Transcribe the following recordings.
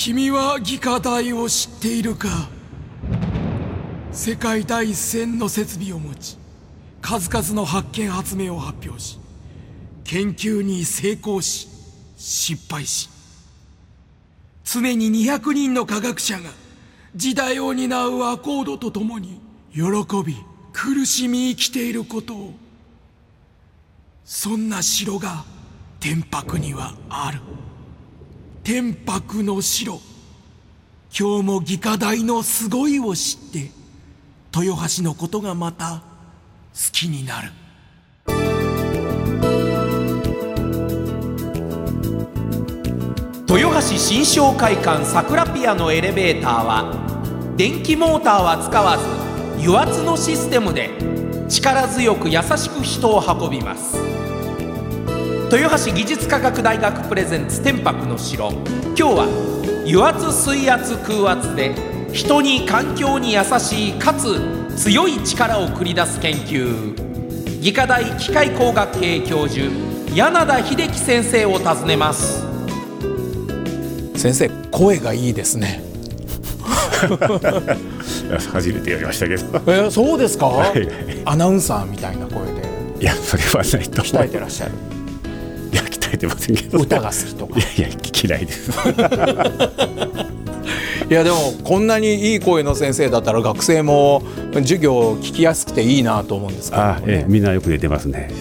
君は技科大を知っているか。世界第一線の設備を持ち、数々の発見発明を発表し、研究に成功し失敗し、常に200人の科学者が時代を担うアコードとともに喜び苦しみ生きていることを。そんな城が天白にはある。天白の城。今日も技科大のすごいを知って豊橋のことがまた好きになる。 豊橋新商会館さくらピアのエレベーターは電気モーターは使わず油圧のシステムで力強く優しく人を運びます。豊橋技術科学大学プレゼンツ天白の城。今日は油圧水圧空圧で人に環境に優しいかつ強い力を繰り出す研究、技科大機械工学系教授柳田秀樹先生を訪ねます。 先生、声がいいですね。 初めてやりましたけど。 そうですか、 はい、 アナウンサーみたいな声で。 いや、それはないと。 鍛えてらっしゃる。 いや、鍛えてませんけど。 歌が好きとか。 いやいや、嫌いです。 いや、でもこんなにいい声の先生だったら学生も授業聞きやすくていいなと思うんですけどね。 みんなよく出てますね。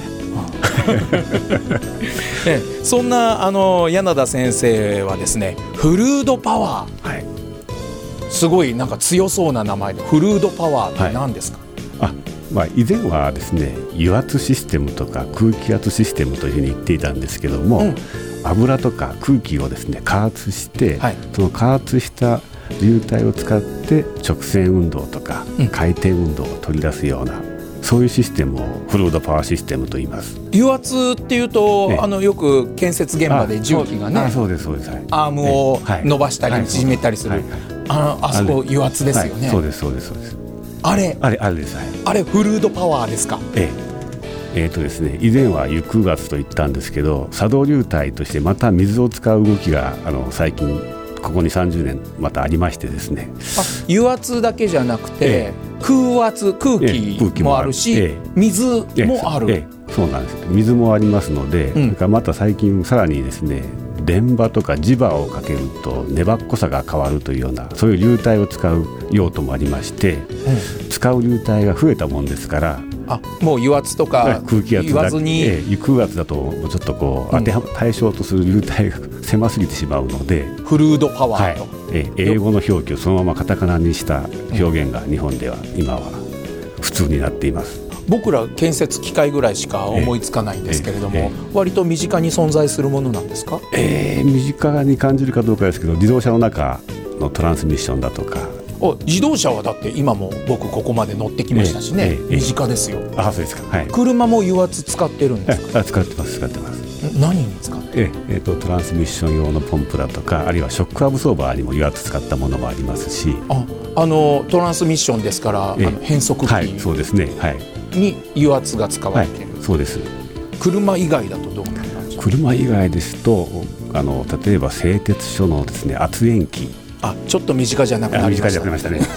そんな柳田先生はですね、フルードパワー、はい、すごいなんか強そうな名前で、フルードパワーって何ですか？ はい、以前はですね、油圧システムとか空気圧システムというふうに言っていたんですけども、油とか空気をですね加圧して、はい、その加圧した流体を使って直線運動とか回転運動を取り出すような、そういうシステムをフルードパワーシステムと言います。 油圧っていうと、よく建設現場で重機がね、 そうですそうです、はい、 アームを伸ばしたり縮めたりする、あそこ油圧ですよね。 そうですそうですそうです。あれです、はい、 あれフルードパワーですか？ ですね、以前は油空圧と言ったんですけど、作動流体としてまた水を使う動きが最近ここに30年またありましてですね。 油圧だけじゃなくて、空圧、空気もあるし、水もある。 そうなんです。水もありますので、それからまた最近さらにですね、電場とか磁場をかけると粘っこさが変わるというような、そういう流体を使う用途もありまして、使う流体が増えたもんですから、 もう油圧とか空気圧言わずに、 空圧だとちょっとこう対象とする流体が狭すぎてしまうので、 フルードパワーと、 英語の表記をそのままカタカナにした表現が日本では今は普通になっています。 僕ら建設機械ぐらいしか思いつかないんですけれども、割と身近に存在するものなんですか？ 身近に感じるかどうかですけど、自動車の中のトランスミッションだとか、 自動車はだって今も僕ここまで乗ってきましたしね、身近ですよ。 そうですか、はい、 車も油圧使ってるんですか？ 使ってます。 何に使ってる？ トランスミッション用のポンプだとか、あるいはショックアブソーバーにも油圧使ったものもありますし、 トランスミッションですから、変速機、 そうですね、 に油圧が使われている、 そうです。 車以外だとどうなんですか？ 車以外ですと、例えば製鉄所のですね、圧延機、 ちょっと身近じゃなくなりましたね。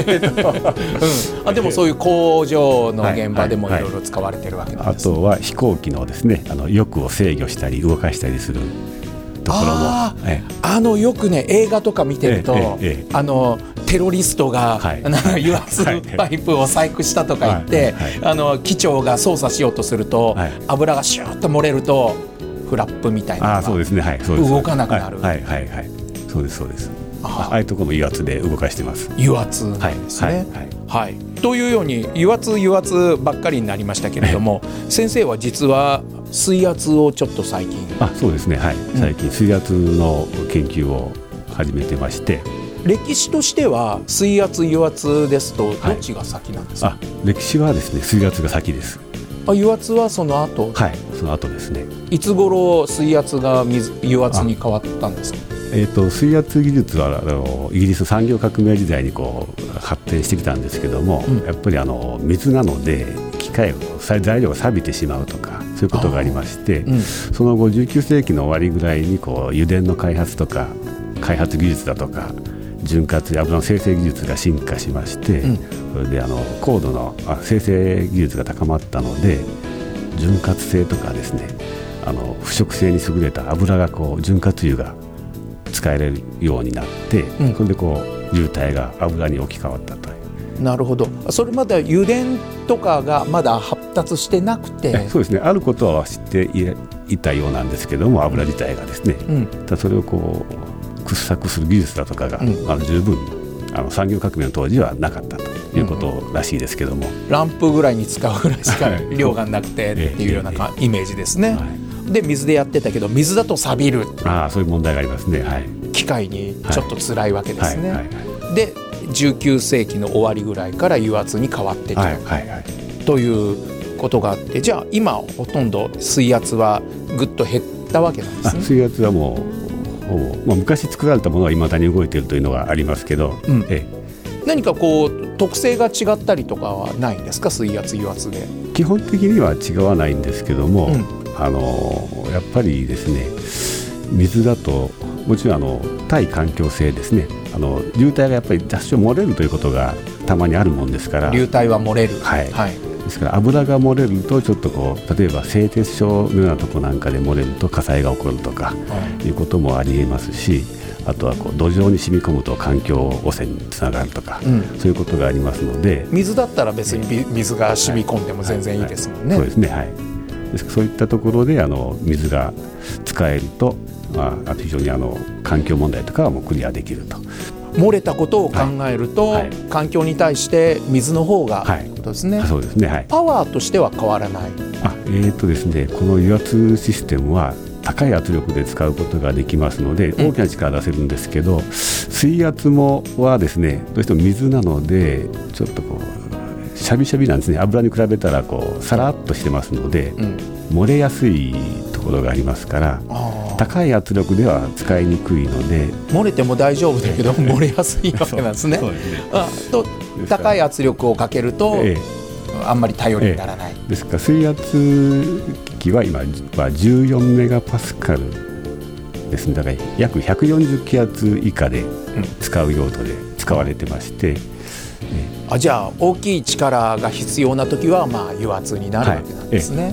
でもそういう工場の現場でもいろいろ使われてるわけなんです、 あとは飛行機のですね、翼を制御したり動かしたりするところも、 よくね映画とか見てると、テロリストが、油圧パイプを細工したとか言って、機長が操作しようとすると、油がシューッと漏れるとフラップみたいなのが動かなくなる。 そうですそうです。ああいうところも油圧で動かしてます。 油圧ですね。というように油圧ばっかりになりましたけれども、先生は実は水圧をちょっと最近。 そうですね、最近水圧の研究を始めてまして、 歴史としては水圧油圧ですとどっちが先なんですか？ 歴史はですね、水圧が先です。 油圧はその後？ その後ですね。 いつ頃水圧が油圧に変わったんですか？ 水圧技術はイギリス産業革命時代に発展してきたんですけども、やっぱり水なので機械材料が錆びてしまうとか、そういうことがありまして、その後19世紀の終わりぐらいに油田の開発とか開発技術だとか潤滑油の生成技術が進化しまして、それで高度の生成技術が高まったので潤滑性とかですね腐食性に優れた油が潤滑油が使えるようになって、それで流体が油に置き換わったという。 なるほど。それまで油田とかがまだ発達してなくて。 そうですね、あることは知っていたようなんですけども、油自体がですね、ただそれを掘削する技術だとかが、十分産業革命の当時はなかったということらしいですけども、 ランプぐらいに使うぐらいしか量がなくてっていうようなイメージですね。で水でやってたけど水だと錆びる、 そういう問題がありますね。 機械にちょっと辛いわけですね。で19世紀の終わりぐらいから油圧に変わってきた、ということがあって、じゃあ今ほとんど水圧はぐっと減ったわけなんですね。 水圧はもう昔作られたものは未だに動いているというのがありますけど、 何か特性が違ったりとかはないんですか、水圧油圧で。 基本的には違わないんですけども、やっぱりですね、水だともちろん対環境性ですね、流体がやっぱり多少漏れるということがたまにあるもんですから。 流体は漏れる、 ですから油が漏れるとちょっと例えば製鉄所のようなとこなんかで漏れると火災が起こるとかいうこともありえますし、あとは土壌に染み込むと環境汚染につながるとか、そういうことがありますので。 水だったら別に水が染み込んでも全然いいですもんね。 そうですね、ですからそういったところで水が使えると、あと非常に環境問題とかはもうクリアできると。 漏れたことを考えると、環境に対して水の方がということですね。 そうですね、 パワーとしては変わらない。 ですね、この油圧システムは高い圧力で使うことができますので、大きな力出せるんですけど、水圧はですね、どうしても水なのでちょっとシャビシャビなんですね。油に比べたらサラッとしてますので、漏れやすいところがありますから、高い圧力では使いにくいので。 漏れても大丈夫だけど漏れやすいわけなんですね。と高い圧力をかけると、あんまり頼りにならない。 ですから水圧機器は今は14メガパスカルですね。だから約140気圧以下で使う用途で使われてまして、 じゃあ大きい力が必要な時は油圧になるわけなんですね。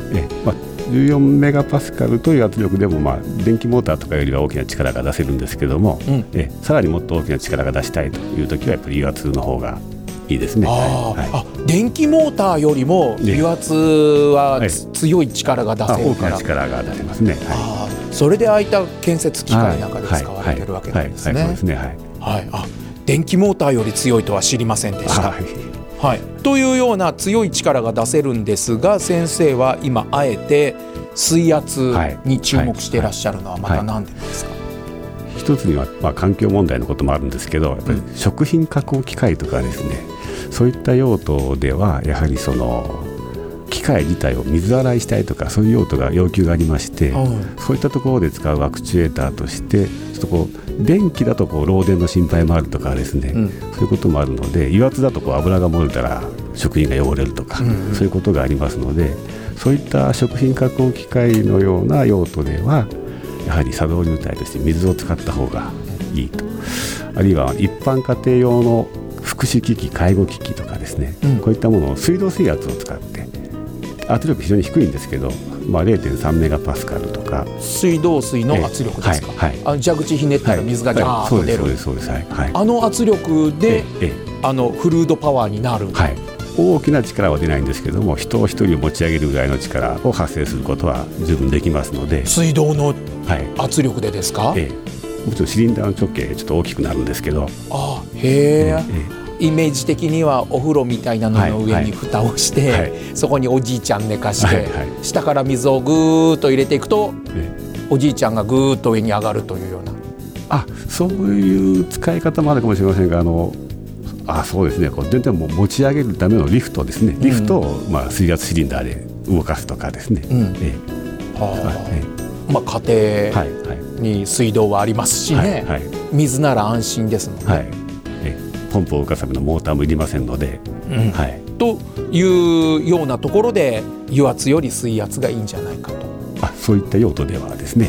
14メガパスカルという圧力でも電気モーターとかよりは大きな力が出せるんですけども、さらにもっと大きな力が出したいという時はやっぱり油圧の方がいいですね。 電気モーターよりも油圧は強い力が出せるから、 大きな力が出せますね。 それでああいった建設機械なんかで使われてるわけなんですね。電気モーターより強いとは知りませんでした。というような強い力が出せるんですが、先生は今あえて水圧に注目していらっしゃるのはまた何でですか。 一つには環境問題のこともあるんですけど、やっぱり食品加工機械とかですね、そういった用途ではやはり機械自体を水洗いしたいとかそういう用途が要求がありまして、そういったところで使うアクチュエーターとしてちょっと電気だと漏電の心配もあるとかですね、そういうこともあるので、油圧だと油が漏れたら食品が汚れるとか、そういうことがありますので、そういった食品加工機械のような用途ではやはり作動流体として水を使った方がいいと。あるいは一般家庭用の福祉機器、介護機器とかですね、こういったものを水道水圧を使って圧力非常に低いんですけど、0.3 メガパスカルとか。水道水の圧力ですか。蛇口ひねったら水がジャーッと出る。 そうです。 圧力でフルードパワーになる。 大きな力は出ないんですけども、人を一人持ち上げるぐらいの力を発生することは十分できますので。 水道の圧力でですか。 もちろんシリンダーの直径ちょっと大きくなるんですけど。 イメージ的にはお風呂みたいなのの上に蓋をして、そこにおじいちゃん寝かして、下から水をぐーっと入れていくと、おじいちゃんがぐーっと上に上がるというような。 そういう使い方もあるかもしれませんが、そうですね、全体を持ち上げるためのリフトですね。リフトを水圧シリンダーで動かすとかですね。 家庭に水道はありますしね、水なら安心ですので、 ポンプを動かすためのモーターもいりませんので、 というようなところで油圧より水圧がいいんじゃないかと。 そういった用途ではですね。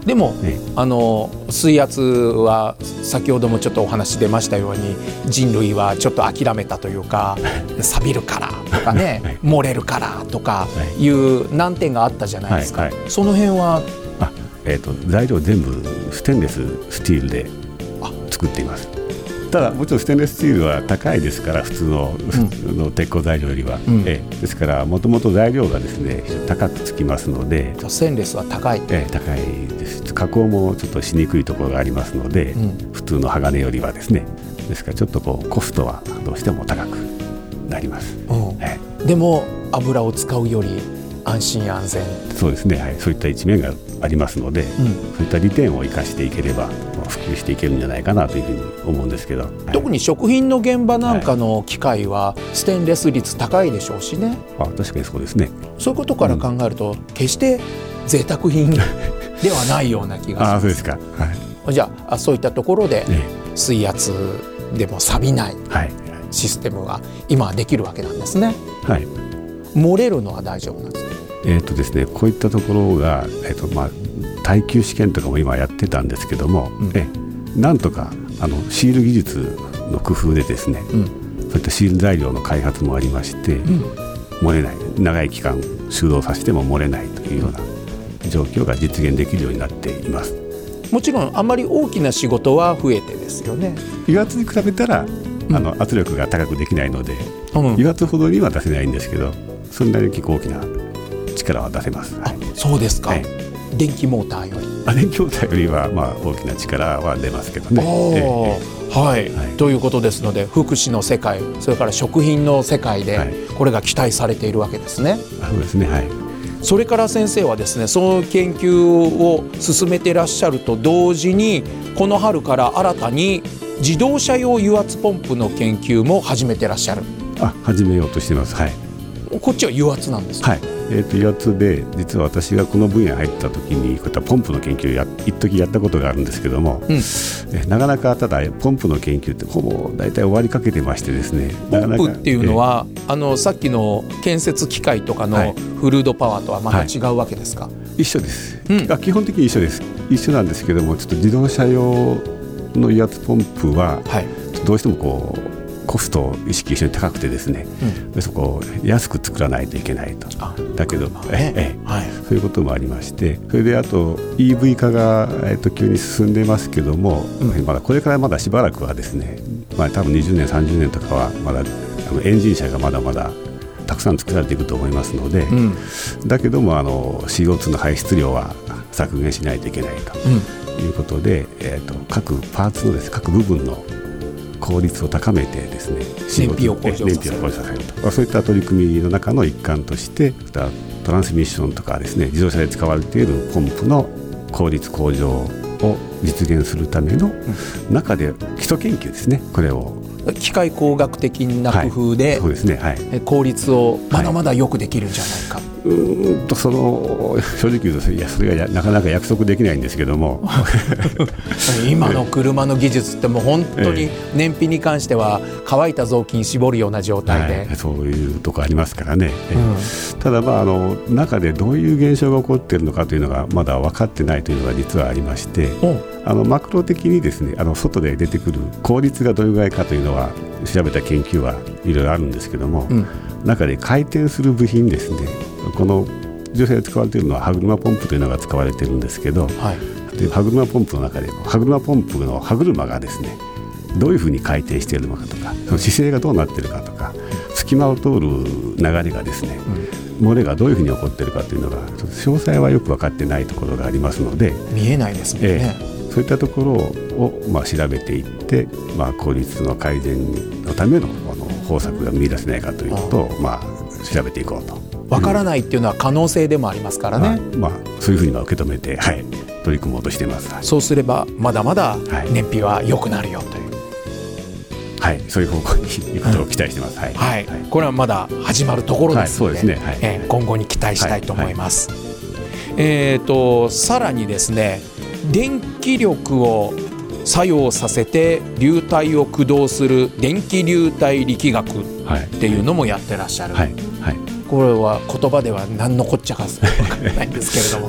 でも、水圧は先ほどもちょっとお話出ましたように人類はちょっと諦めたというか錆びるからとかね、漏れるからとかいう難点があったじゃないですか、その辺は材料全部ステンレススチールで作っています。ただもちろんステンレススチールは高いですから、普通の、鉄鋼材料よりは、ですからもともと材料がですね高くつきますので、 ステンレスは高い、 高いです。加工もちょっとしにくいところがありますので、普通の鋼よりはですね、ですからちょっとコストはどうしても高くなります、 でも油を使うより安心安全。 そうですね、そういった一面がありますので、そういった利点を生かしていければ普及していけるんじゃないかなというふうに思うんですけど、 特に食品の現場なんかの機械はステンレス率高いでしょうしね。 確かにそうですね。 そういうことから考えると、決して贅沢品ではないような気がします。 そうですか、 じゃあそういったところで水圧でも錆びないシステムが今はできるわけなんですね。漏れるのは大丈夫なんですか？ ですね、こういったところが、耐久試験とかも今やってたんですけども、なんとかシール技術の工夫でですね、そういったシール材料の開発もありまして、漏れない、長い期間収納させても漏れないというような状況が実現できるようになっています。 もちろんあまり大きな仕事は増えてですよね。 油圧に比べたら圧力が高くできないので、油圧ほどには出せないんですけど、そんなに結構大きな力は出せます。 そうですか、電気モーターより電気モーターよりは大きな力は出ますけどね。 ということですので、福祉の世界、それから食品の世界でこれが期待されているわけですね。 そうですね、 それから先生はですね、その研究を進めていらっしゃると同時に、この春から新たに自動車用油圧ポンプの研究も始めていらっしゃる。 始めようとしています。 こっちは油圧なんですか？ 油圧で、実は私がこの分野に入った時にこういったポンプの研究を一時やったことがあるんですけども、なかなかただポンプの研究ってほぼ大体終わりかけてましてですね。 ポンプっていうのは、さっきの建設機械とかのフルードパワーとはまた違うわけですか？ 一緒です、基本的に一緒です。一緒なんですけども、ちょっと自動車用の油圧ポンプは、どうしてもコスト意識一緒に高くてですね、そこを安く作らないといけないと。だけど、そういうこともありまして、それであと EV 化が、急に進んでますけども、まだこれからまだしばらくはですね、多分20年30年とかはまだエンジン車がまだまだたくさん作られていくと思いますので、だけどもCO2 の排出量は削減しないといけないということで、各パーツの各部分の効率を高めてですね、 燃費を向上させると、そういった取り組みの中の一環として、トランスミッションとかですね、自動車で使われているポンプの効率向上を実現するための中で基礎研究ですね。これを機械工学的な工夫で、 そうですね、 効率をまだまだよくできるんじゃないか。 正直言うと、それがなかなか約束できないんですけども今の車の技術ってもう本当に燃費に関しては乾いた雑巾絞るような状態で、 そういうとこありますからね、ただ中でどういう現象が起こっているのかというのがまだ分かってないというのが実はありまして、マクロ的にですね、外で出てくる効率がどれぐらいかというのは調べた研究はいろいろあるんですけども、中で回転する部品ですね、この自動車で使われているのは歯車ポンプというのが使われているんですけど、で歯車ポンプの中で歯車ポンプの歯車がですね、どういうふうに回転しているのかとか、その姿勢がどうなっているかとか、隙間を通る流れがですね、漏れがどういうふうに起こっているかというのが詳細はよく分かってないところがありますので、 見えないですもんね。 そういったところを調べていって、効率の改善のための方策が見出せないかということを調べていこうと。 わからないっていうのは可能性でもありますからね。 そういうふうに受け止めて、取り組もうとしています。 そうすればまだまだ燃費は良くなるよという、 そういう方向に行くことを期待しています。 これはまだ始まるところですので、 そうですね、 今後に期待したいと思います。さらにですね、電気力を作用させて流体を駆動する電気流体力学っていうのもやってらっしゃる。これは言葉では何のこっちゃか分からないんですけれども、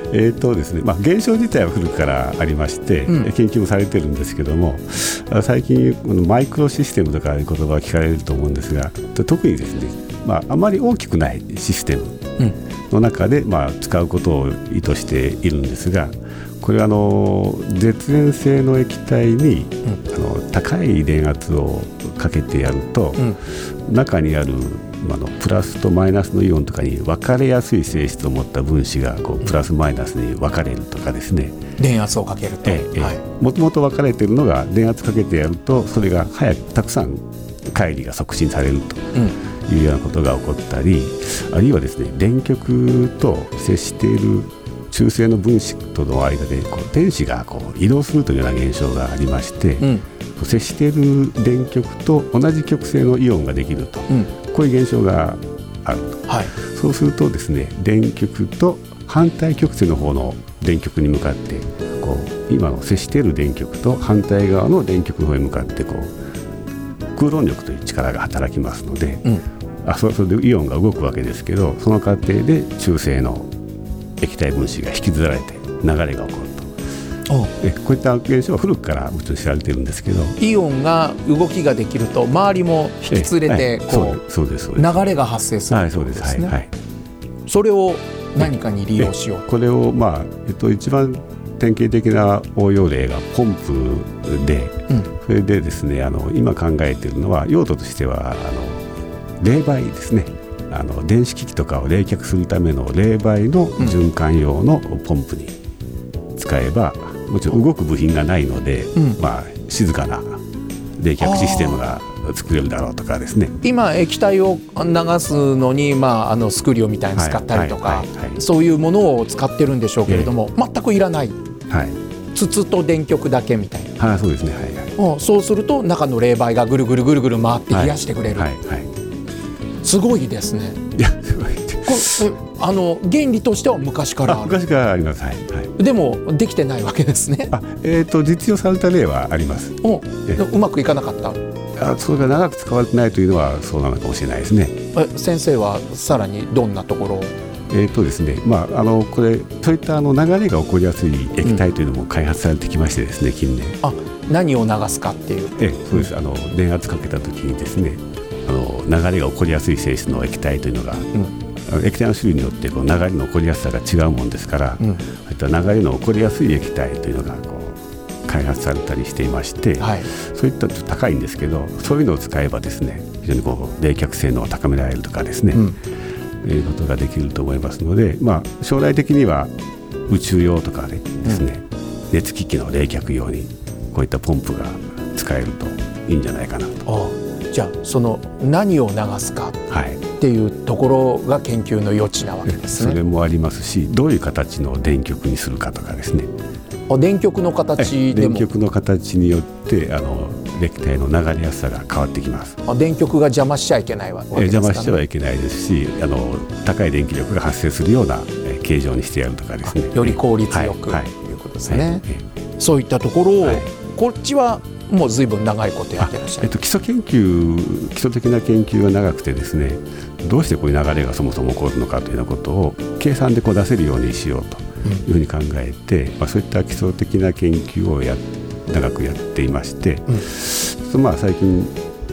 ですね、現象自体は古くからありまして、研究もされてるんですけども、最近マイクロシステムとかいう言葉を聞かれると思うんですが、特にですね、あまり大きくないシステムの中で、使うことを意図しているんですが、これは絶縁性の液体に、高い電圧をかけてやると、中にあるプラスとマイナスのイオンとかに分かれやすい性質を持った分子がプラスマイナスに分かれるとかですね、 電圧をかけると、 もともと分かれているのが電圧かけてやるとそれが早くたくさん乖離が促進されるというようなことが起こったり、あるいはですね、電極と接している中性の分子との間で電子が移動するというような現象がありまして、接している電極と同じ極性のイオンができると、こういう現象があると、そうするとですね、電極と反対極性の方の電極に向かって今の接している電極と反対側の電極の方に向かって空論力という力が働きますので、それでイオンが動くわけですけど、その過程で中性の液体分子が引きずられて流れが起こると。こういった現象は古くからもちろん知られているんですけど、 イオンが動きができると周りも引き連れて流れが発生するということですね。それを何かに利用しよう。 これを、一番典型的な応用例がポンプで、それでですね、今考えているのは用途としては冷媒ですね。電子機器とかを冷却するための冷媒の循環用のポンプに使えば、もちろん動く部品がないので、静かな冷却システムが作れるだろうとかですね。 今液体を流すのに、スクリューみたいに使ったりとか、そういうものを使ってるんでしょうけれども、全くいらない、筒と電極だけみたいな。 そうですね、 そうすると中の冷媒がぐるぐるぐるぐる回って冷やしてくれる。すごいですね。 いや、すごい。 原理としては昔からある。 昔からあります。 でもできてないわけですね。 実用された例はあります。 うまくいかなかった。 それが長く使われてないというのはそうなのかもしれないですね。 先生はさらにどんなところを？ ですね、これそういった流れが起こりやすい液体というのも開発されてきましてですね、近年。 何を流すかっていう。 そうです。電圧かけた時にですね、流れが起こりやすい性質の液体というのが、液体の種類によって流れの起こりやすさが違うもんですから、そういった流れの起こりやすい液体というのが開発されたりしていまして、そういったちょっと高いんですけど、そういうのを使えばですね、非常に冷却性能を高められるとかですね、いうことができると思いますので、将来的には宇宙用とかでですね、熱機器の冷却用にこういったポンプが使えるといいんじゃないかなと。 じゃあその何を流すかっていうところが研究の余地なわけですね。 それもありますし、どういう形の電極にするかとかですね。 電極の形でも、 電極の形によって液体の流れやすさが変わってきます。 電極が邪魔しちゃいけないわけですかね。 邪魔しちゃはいけないですし、高い電気力が発生するような形状にしてやるとかですね。 より効率よくということですね。そういったところを、こっちはもう随分長いことやってらっしゃる。 基礎的な研究が長くてですね、どうしてこういう流れがそもそも起こるのかというようなことを計算で出せるようにしようというふうに考えて、そういった基礎的な研究を長くやっていまして、最近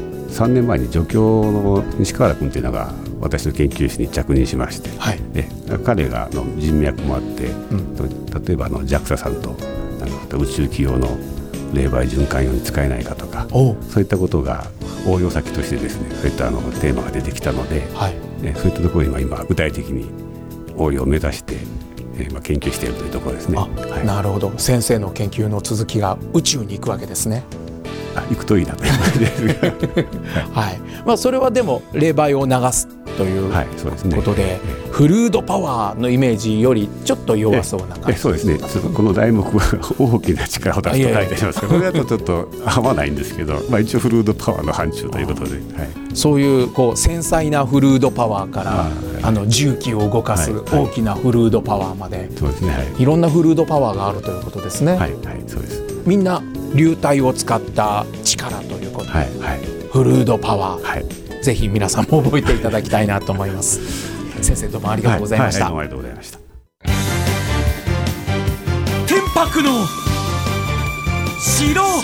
3年前に助教の西川原君というのが私の研究室に着任しまして、彼が人脈もあって、例えばJAXA さんと宇宙企業の冷媒循環用に使えないかとか、そういったことが応用先としてですね、そういったテーマが出てきたので、そういったところに今具体的に応用を目指して研究しているというところですね。 なるほど。先生の研究の続きが宇宙に行くわけですね。 行くといいなという感じですが、それはでも冷媒を流すということで、フルードパワーのイメージよりちょっと弱そうな感じ。 そうですね。この題目は大きな力を出すと書いてありますが、これだとちょっと合わないんですけど、一応フルードパワーの範疇ということで、 そういう繊細なフルードパワーから重機を動かす大きなフルードパワーまで、いろんなフルードパワーがあるということですね。 そうです。 みんな流体を使った力ということで、フルードパワー、ぜひ皆さんも覚えていただきたいなと思います。先生、どうもありがとうございました。 どうもありがとうございました。 白の城。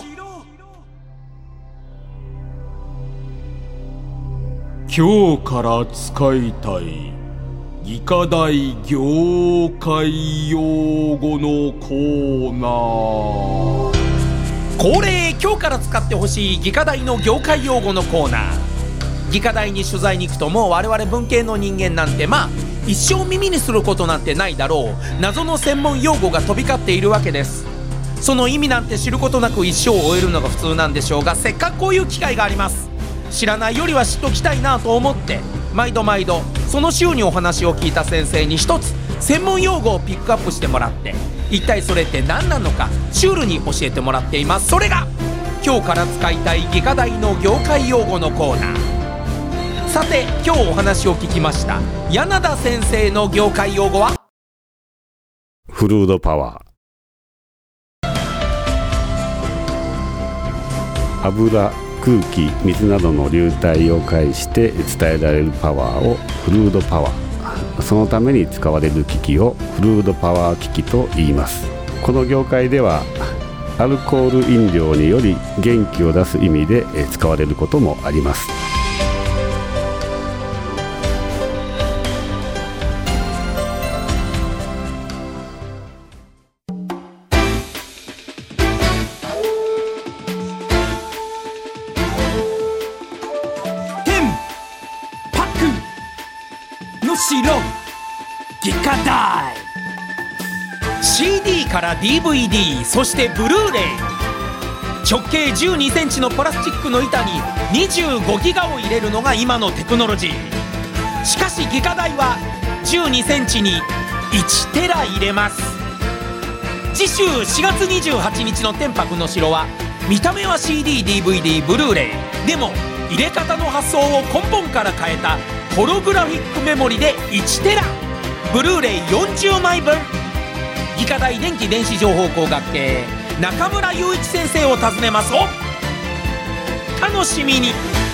今日から使いたい技科大業界用語のコーナー。 恒例、今日から使ってほしい技科大の業界用語のコーナー。技科大に取材に行くと、もう我々文系の人間なんて一生耳にすることなんてないだろう謎の専門用語が飛び交っているわけです。その意味なんて知ることなく一生を終えるのが普通なんでしょうが、せっかくこういう機会があります。知らないよりは知っときたいなと思って、毎度その週にお話を聞いた先生に一つ専門用語をピックアップしてもらって、一体それって何なのかシュールに教えてもらっています。それが今日から使いたい技科大の業界用語のコーナー。さて、今日お話を聞きました柳田先生の業界用語はフルードパワー。油、空気、水などの流体を介して伝えられるパワーをフルードパワー。そのために使われる機器をフルードパワー機器と言います。この業界ではアルコール飲料により元気を出す意味で使われることもあります。 技科大 CD から DVD、 そしてブルーレイ、直径12センチのプラスチックの板に25ギガを入れるのが今のテクノロジー。しかし技科大は12センチに1テラ入れます。次週4月28日の天白の城は、見た目は CD、DVD、ブルーレイでも入れ方の発想を根本から変えたホログラフィックメモリで1テラ、ブルーレイ40枚分。技科大電気電子情報工学系中村雄一先生を訪ねます。お楽しみに。